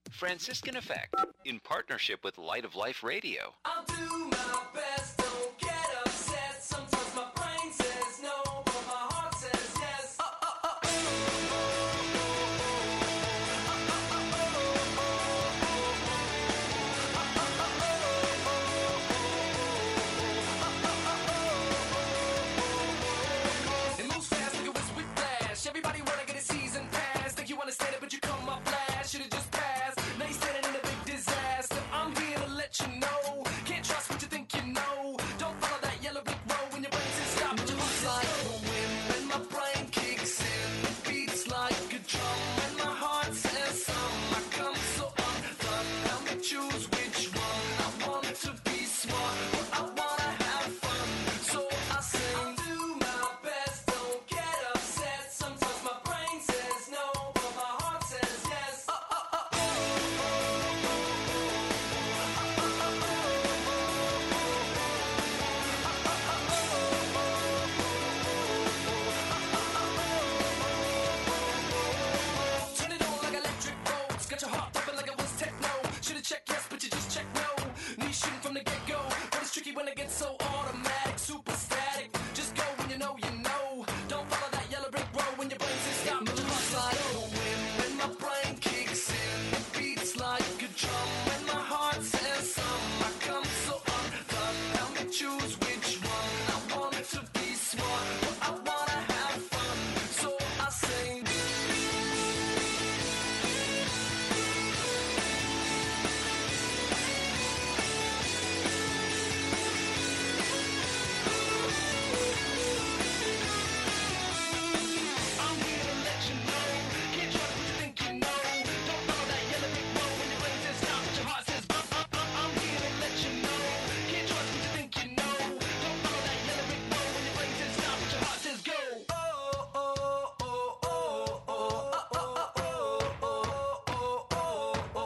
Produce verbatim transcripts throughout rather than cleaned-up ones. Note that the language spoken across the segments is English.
Franciscan Effect, in partnership with Light of Life Radio. I'll do my best, don't get upset. Sometimes my brain says no, but my heart says yes. Uh, uh, uh, uh, It moves fast like a whiz with flash. Everybody wanna get a season pass. Think you wanna stand it, but you come up last. Should've just passed. Now you're standing in a big disaster. I'm here to let you know. Can't trust what you think you know. Don't follow that yellow brick road when your brain says stop. But your heart's like the wind when my brain kicks in. It beats like a drum when my heart says some. I come so undone. Help me choose which one. I want to be smart, but I wanna have fun. So I sing. I'll do my best, don't get upset. Sometimes my brain says no, but my heart says yes. Uh, uh, uh, uh. Turn it on like electric bolts. Got your heart thumping like it was techno. Should've checked yes, but you just checked no. Knee shooting from the get-go, but it's tricky when it gets so automatic, super static. Just go when you know you know. Don't follow that yellow brick road when your brain says stop. But your heart's like the wind when my brain kicks in. It beats like a drum when my heart says some. I come so undone. Help me choose which one. I want to be smart, but I wanna have fun. So I sing. I'm here to let you know. Can't trust what you think you know. Don't follow that yellow brick road when your brain says stop, but your heart says uh, uh, uh. I'm here to let you know. Can't trust what you think you know. Don't follow that yellow brick road when your brain says stop, but your heart says go. Oh, oh, oh, oh, oh, oh, oh, oh, oh, oh, oh,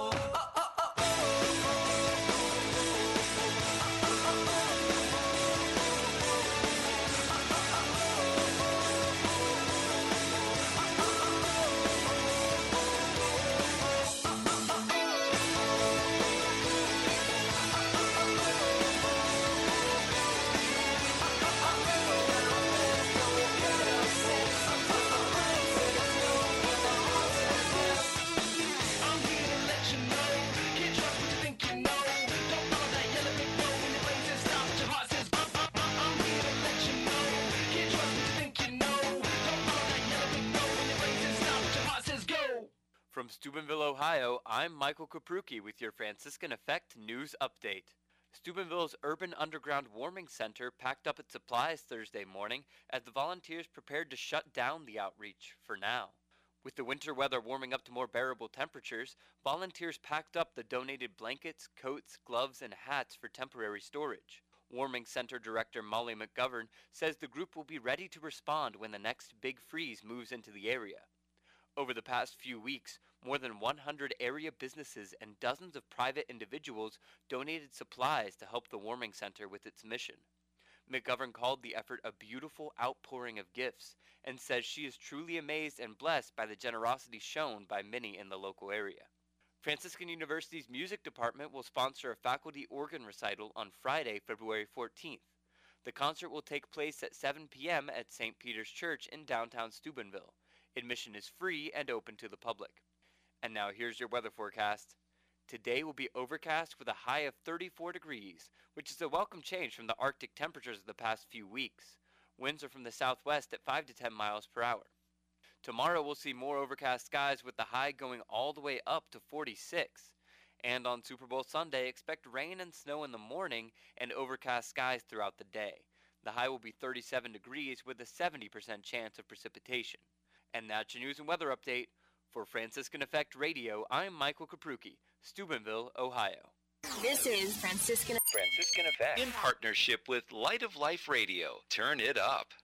I'm here to let you know. Can't trust what you think you know. Don't follow that yellow brick road when your brain says stop, but your heart says uh, uh, uh. I'm here to let you know. Can't trust what you think you know. Don't follow that yellow brick road when your brain says stop, but your heart says go. From Steubenville, Ohio, I'm Michael Kapruki with your Franciscan Effect News Update. Steubenville's Urban Underground Warming Center packed up its supplies Thursday morning as the volunteers prepared to shut down the outreach for now. With the winter weather warming up to more bearable temperatures, volunteers packed up the donated blankets, coats, gloves, and hats for temporary storage. Warming Center Director Molly McGovern says the group will be ready to respond when the next big freeze moves into the area. Over the past few weeks, more than one hundred area businesses and dozens of private individuals donated supplies to help the Warming Center with its mission. McGovern called the effort a beautiful outpouring of gifts and says she is truly amazed and blessed by the generosity shown by many in the local area. Franciscan University's music department will sponsor a faculty organ recital on Friday, February fourteenth. The concert will take place at seven p.m. at Saint Peter's Church in downtown Steubenville. Admission is free and open to the public. And now here's your weather forecast. Today will be overcast with a high of thirty-four degrees, which is a welcome change from the Arctic temperatures of the past few weeks. Winds are from the southwest at five to ten miles per hour. Tomorrow we'll see more overcast skies with the high going all the way up to forty-six. And on Super Bowl Sunday, expect rain and snow in the morning and overcast skies throughout the day. The high will be thirty-seven degrees with a seventy percent chance of precipitation. And that's your news and weather update. For Franciscan Effect Radio, I'm Michael Kapruki, Steubenville, Ohio. This is Franciscan Franciscan Effect, in partnership with Light of Life Radio. Turn it up.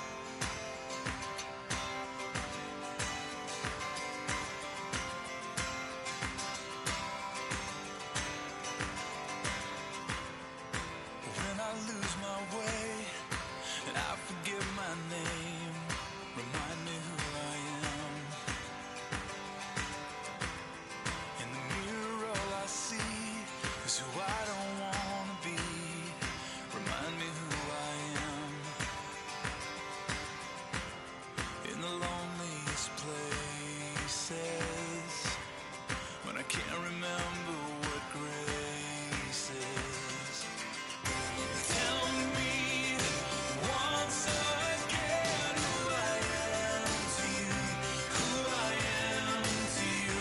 When I lose my way and I forget my name, remind me who I am. In the mirror It's who I don't wanna be. Remind me who I am. In the loneliest places, when I can't remember what grace is. Tell me once again who I am to you, who I am to you.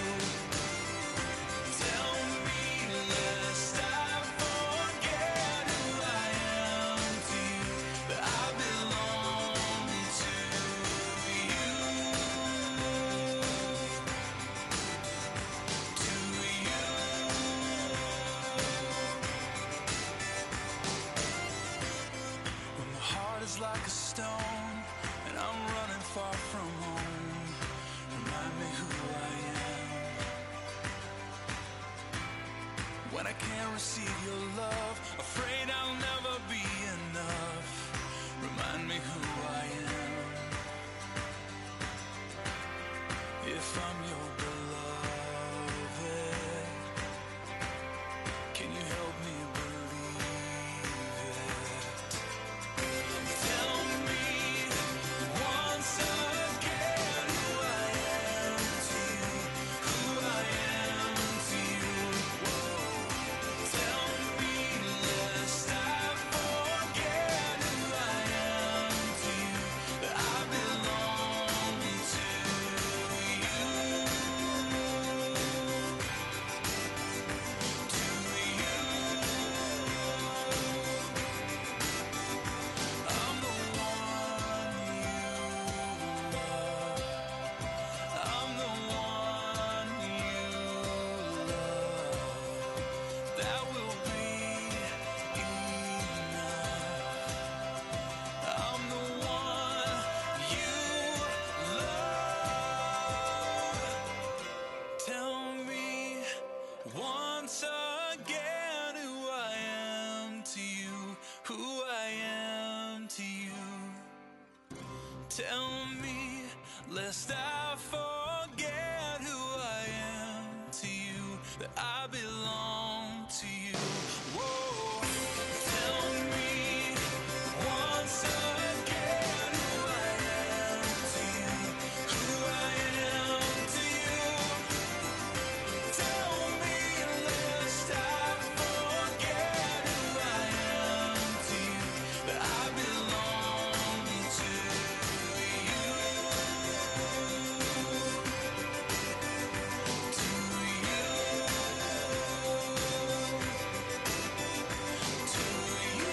Tell me lest I forget who I am to you, that I belong to you, to you. When the heart is like a stone and I'm running far from home, remind me who I am. When I can't receive your love, afraid I'll never be enough, remind me who I am. If I'm your beloved, can you help me believe it? Tell me once again who I am to you, who I am to you. Whoa. Tell me lest I forget who I am to you, that I belong to you, to you. I'm the one you love. I'm the one you love. That will be enough. I'm the one you love. Tell me once again who I am to you, who I am to you. Tell me lest I forget who I am to you, that I belong to you. Whoa. Tell me once again who I am to you, who I am to you. Tell me lest I forget who I am to you, that I belong to you, to you, to you.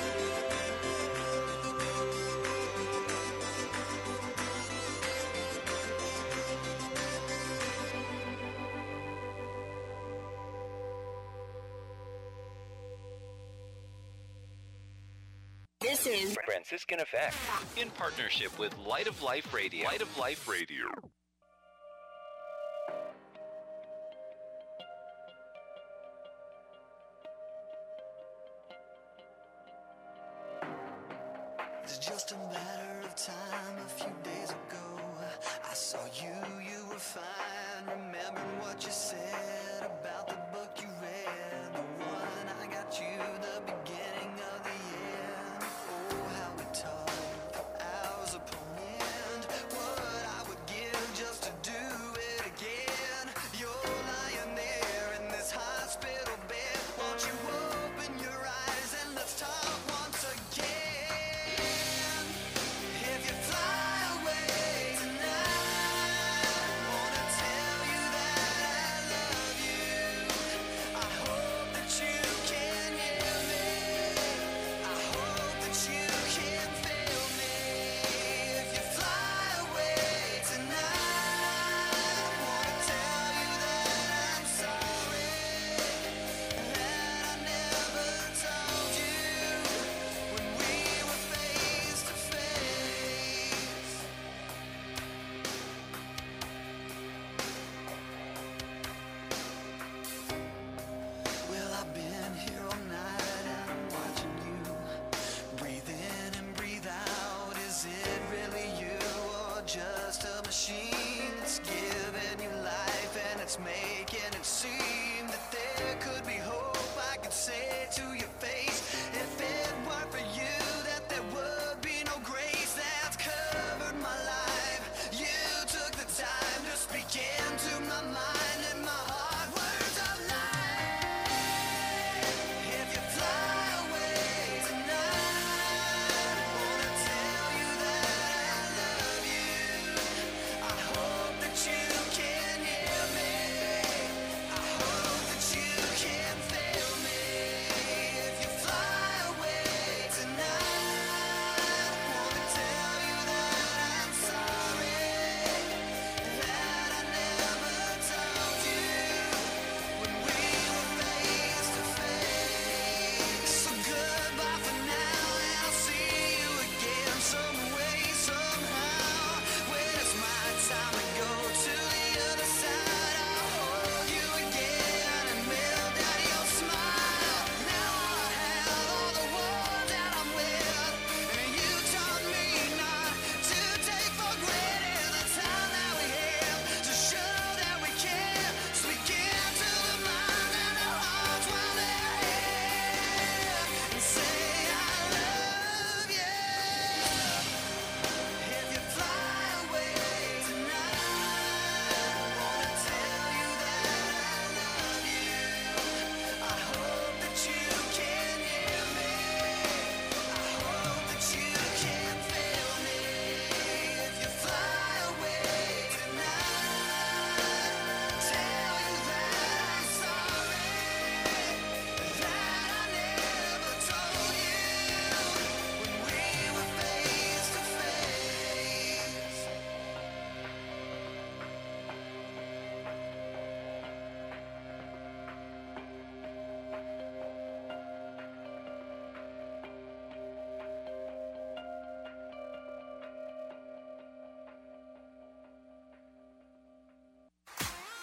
This is Franciscan Effect in partnership with Light of Life Radio. Light of Life Radio. It's just a matter of time. A few days ago, I saw you, you were fine. Remembering what you said about the book you read, the one I got you, the beginning of the end. Oh, how we talked for hours upon end. What I would give just to do it again. You're lying there in this hospital bed. Won't you open your eyes and let's talk once again? If you fly away tonight, wanna tell you that I love you.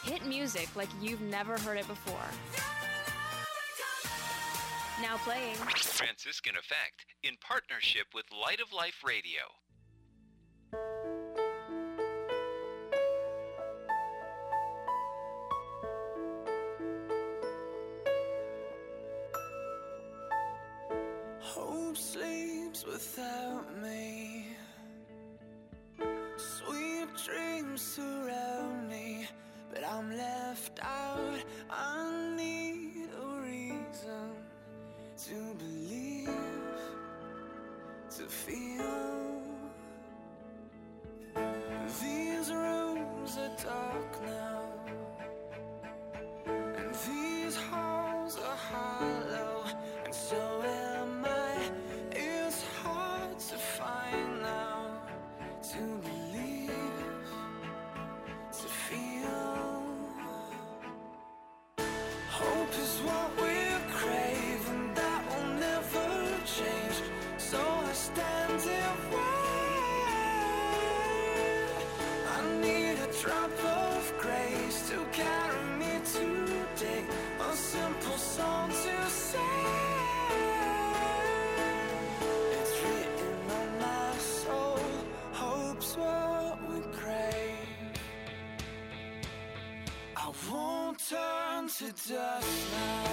Hit music like you've never heard it before. Now playing. Franciscan Effect in partnership with Light of Life Radio. Hope sleeps without me. Sweet dreams surround me, but I'm left out. I need a reason to believe, to feel. These rooms are dark now, and these halls are hollow, and so am I. It's hard to find now, to believe, to feel. Hope is what we're craving, that will never change. So I stand here wait. I need a drop of grace to carry me today. A simple song to sing. It's written on my soul. Hope's what we crave. I won't turn to dust now.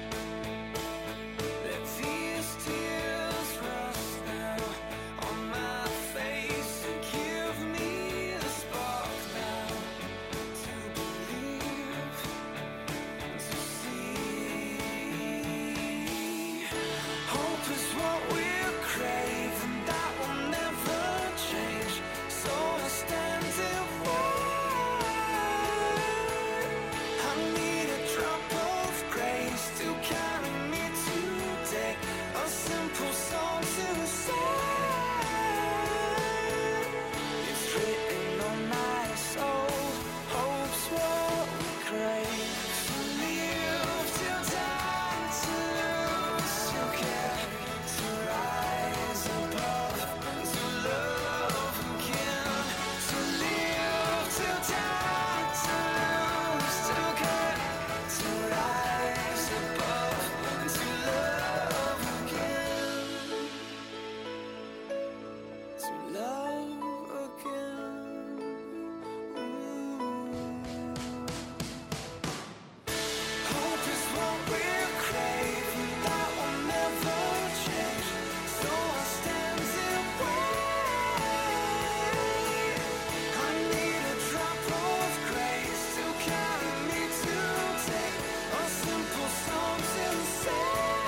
Let these tears rust now on my face and give me the spark now to believe, to see. Hope is what we're craving, that will never change. So I stand here wait. I need a drop of grace to carry me today. A simple song to sing. It's written on my soul. Hope's what we crave. To live, to die, to lose, to care, to rise above, to love again. To live, to die, to lose, to care, to rise above, to love again. To love again. Ooh. Hope is what we're craving, that will never change. So I stand here wait. I need a drop of grace to carry me today. A simple song to sing.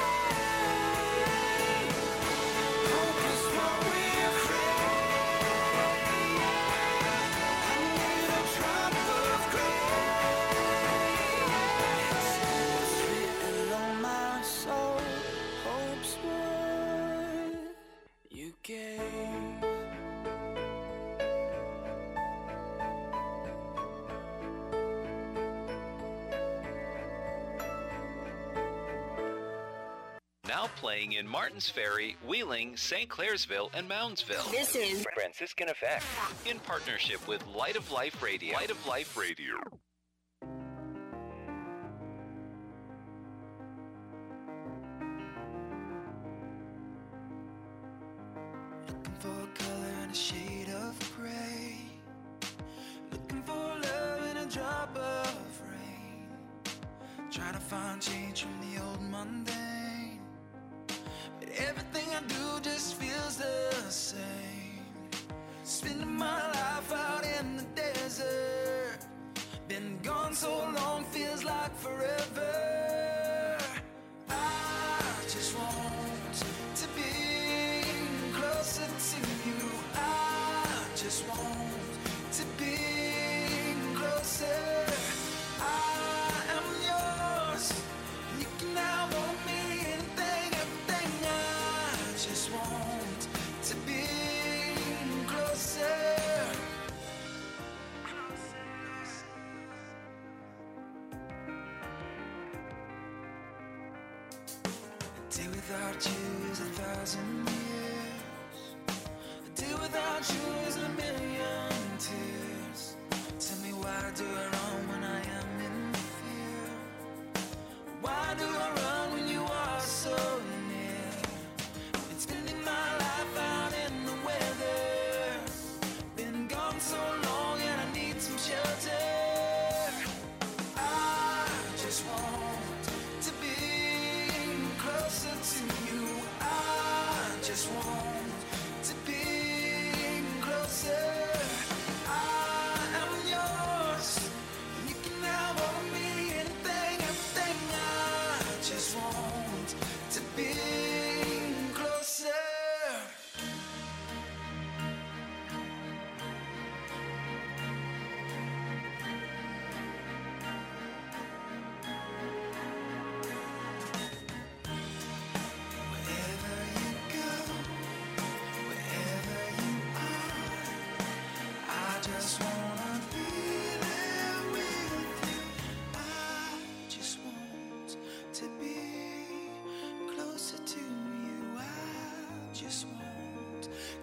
Hope is what we're craving. I need a drop of grace. It's written on my soul. Hope's what you gave. Now playing in Martins Ferry, Wheeling, Saint Clairsville, and Moundsville. This is Franciscan Effect in partnership with Light of Life Radio. Light of Life Radio. Looking for a color and a shade of gray. Looking for love and a drop of rain. Trying to find change from the old mundane. But everything I do just feels the same. Spending my life out in the desert. Been gone so long, feels like forever. I just want to be closer to you. I just want to be closer. I am yours. You can have on me anything, everything. I just want to be closer. A day without you is a thousand years. A day without you is a million tears. Tell me why do it wrong when I am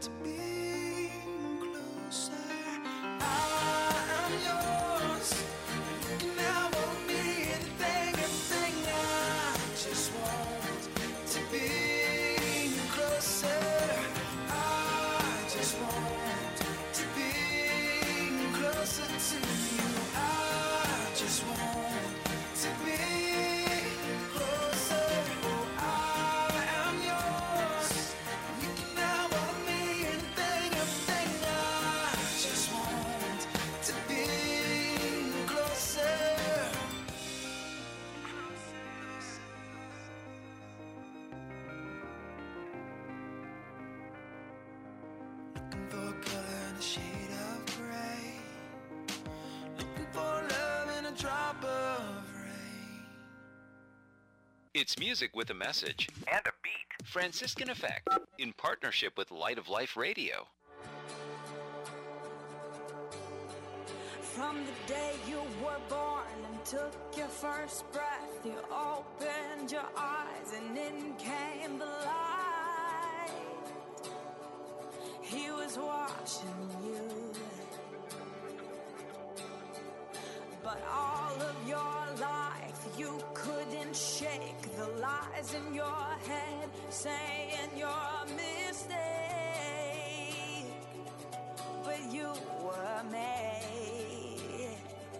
to being closer. I am yours. You can have on me anything, everything. I just want to be closer. I just want to be closer to you. I just want to be closer. I am yours. You can have all of me, anything, everything. I just want to be closer. Looking for a color in a shade of gray. Looking for love in a drop of rain. It's music with a message and a beat. Franciscan Effect, in partnership with Light of Life Radio. From the day you were born and took your first breath, you opened your eyes and in came the light. He was watching you, but all of your life you couldn't shake the lies in your head saying you're a mistake. But you were made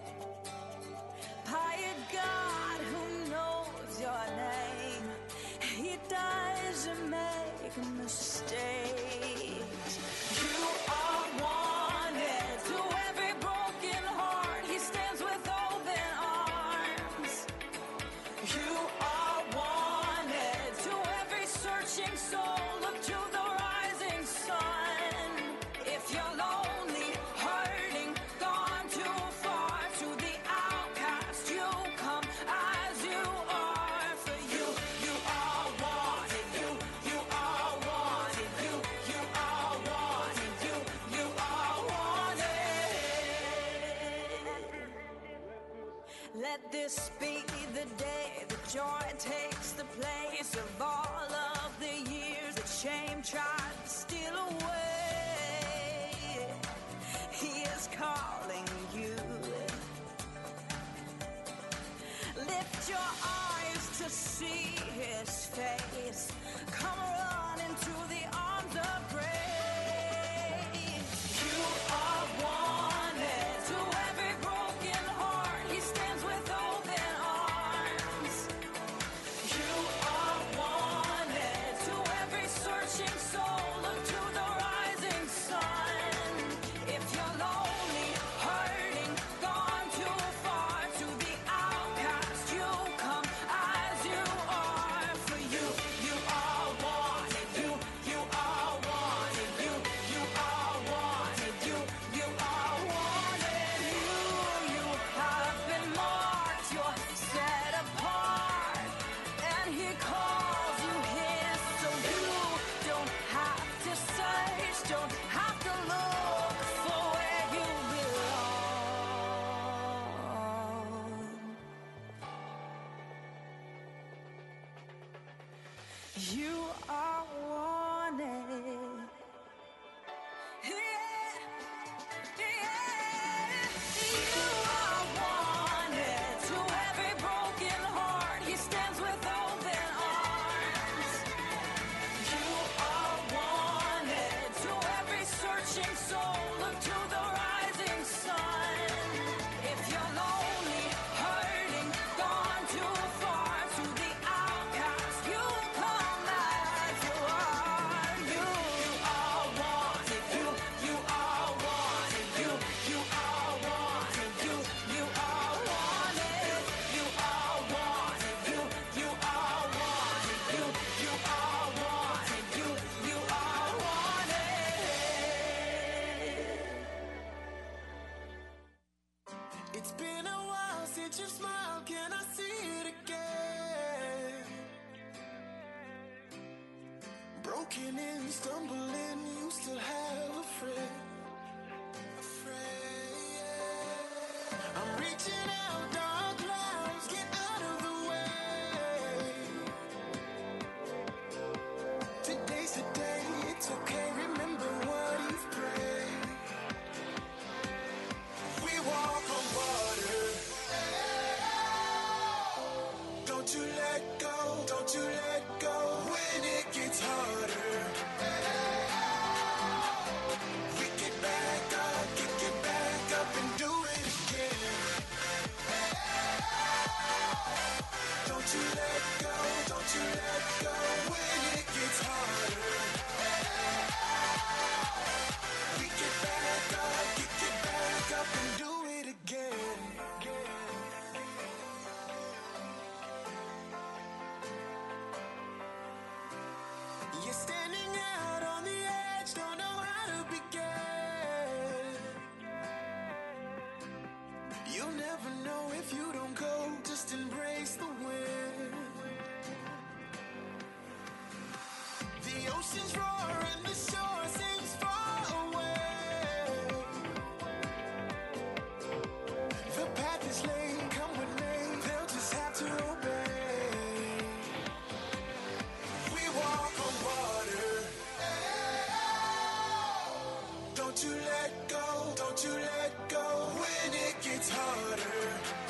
by a God who knows your name. He doesn't make mistakes. You are wanted to every broken heart. He stands with open arms. You are wanted to every searching soul. Look to the rising sun. If you're lonely, hurting, gone too far, to the outcast you come as you are. For you, you are wanted. You, you are wanted. You, you are wanted. You, you are wanted. Let this be the day that joy takes the place of all of the years that shame tried to steal away. He is calling you. Lift your eyes to see his face. Come run into the arms of grace. You are wanted to every broken heart. He stands with open arms. You are wanted to every searching soul. Look to the rising sun. If you're lonely, hurting, gone too far, to the outcast you come as you are. For you, you are wanted. You, you are wanted. You, you are wanted. You, you are wanted. You, you have been marked. You're set apart, and he calls you his. So you don't have to search, don't have to look for where you belong. You are wanted. Yeah, yeah. You are wanted to every broken heart. He stands with open arms. You are wanted to every searching soul. Look to the rising sun. If you're lonely, hurting, gone too far, to the outcast you come as you are. You, you are wanted. You, you are wanted. You, you are wanted. You, you are wanted. You are wanted. You, you are wanted. You, you are wanted. You, you are wanted. It's been a while since you smiled. Can I see it again? Broken and stumbling, you still have a friend. A friend, yeah. I'm reaching out, dark clouds, get out of the way. Today's the day, it's okay, remember Don't you let go when it gets harder. We get back up, kick it back up and do it again. Don't you let go, don't you let go when it gets harder. We get back up, kick it back up and do it again. You're standing out on the edge, don't know how to begin. You'll never know if you don't go, just embrace the wind. The oceans roar and the shore seems far away. The path is laid, come with me, they'll just have to obey. We walk on water. Don't you let go, don't you let go when it gets harder.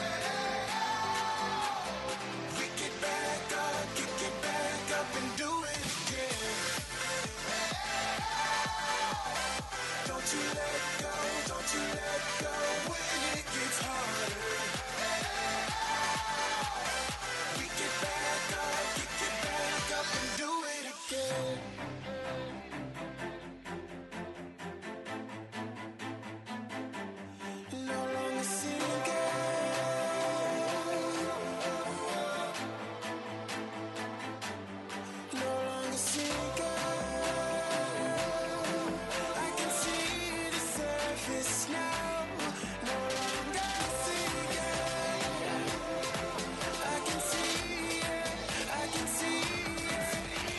We get back up, kick it back up and do it again. Don't you let go, don't you let go when it gets harder. We get back up, kick it back up and do it again. No longer single. No longer single. I can see the surface now. No longer single. I can see it. I can see it.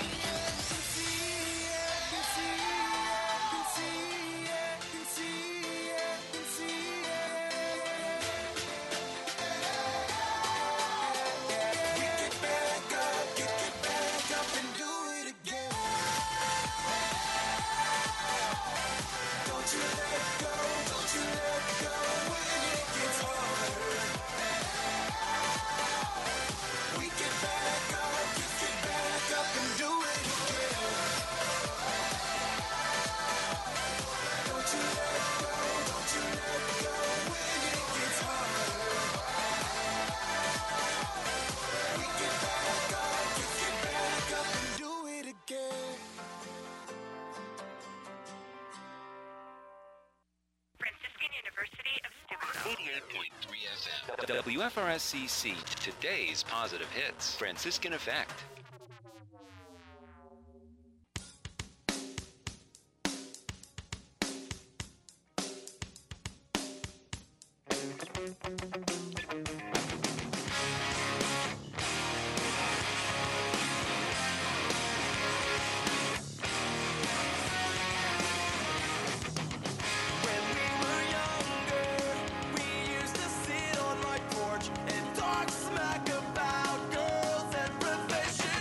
Can see it. Can see it. Can see it. Can see it. We get back up, get it back up and do it again. Don't you let go, don't you let go when it gets harder. We get back up, get it back up and do it again. Don't you let go, don't you let go when it gets harder. We get back up, get it back up and do it again. Franciscan University of Steubenville. eighty-eight point three F M. W F R S C C, today's positive hits. Franciscan Effect. When we were younger, we used to sit on my porch and talk smack about girls and profession.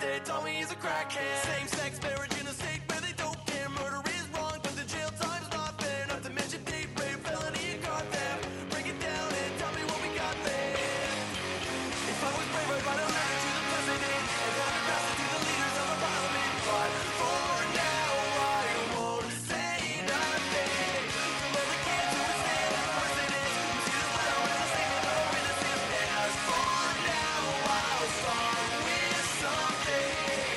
They told me he's a crackhead. Same-sex marriage in a state where they don't care. Murder is wrong, but the jail time's not fair. Not to mention date rape, felony, and car theft. Break it down and tell me what we got there. If I was brave, I'd write a letter to the president and have it passed to the leaders of the parliament. But for now, I won't say nothing. From all the kids who are saying that president, who see the world as a statement of our innocence. As for now, I'll start with something.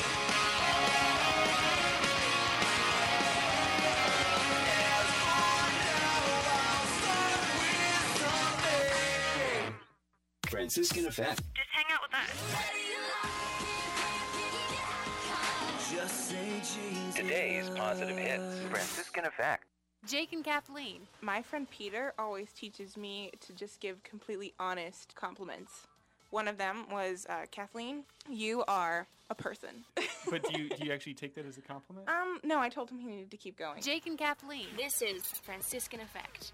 As for now, I'll start with something. Franciscan Effect. Just hang out with us. Just say Jesus. Today's positive hits. Franciscan Effect. Jake and Kathleen. My friend Peter always teaches me to just give completely honest compliments. One of them was, uh, Kathleen, you are a person. But do you do you actually take that as a compliment? um, no, I told him he needed to keep going. Jake and Kathleen. This is Franciscan Effect.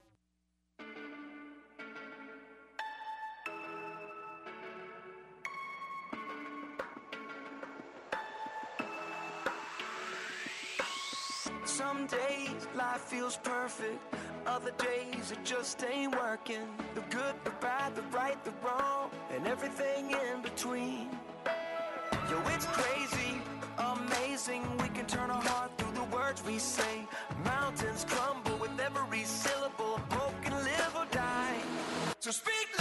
Some days life feels perfect, other days it just ain't working. The good, the bad, the right, the wrong, and everything in between. Yo, it's crazy, amazing, we can turn our heart through the words we say. Mountains crumble with every syllable, broken live or die. So speak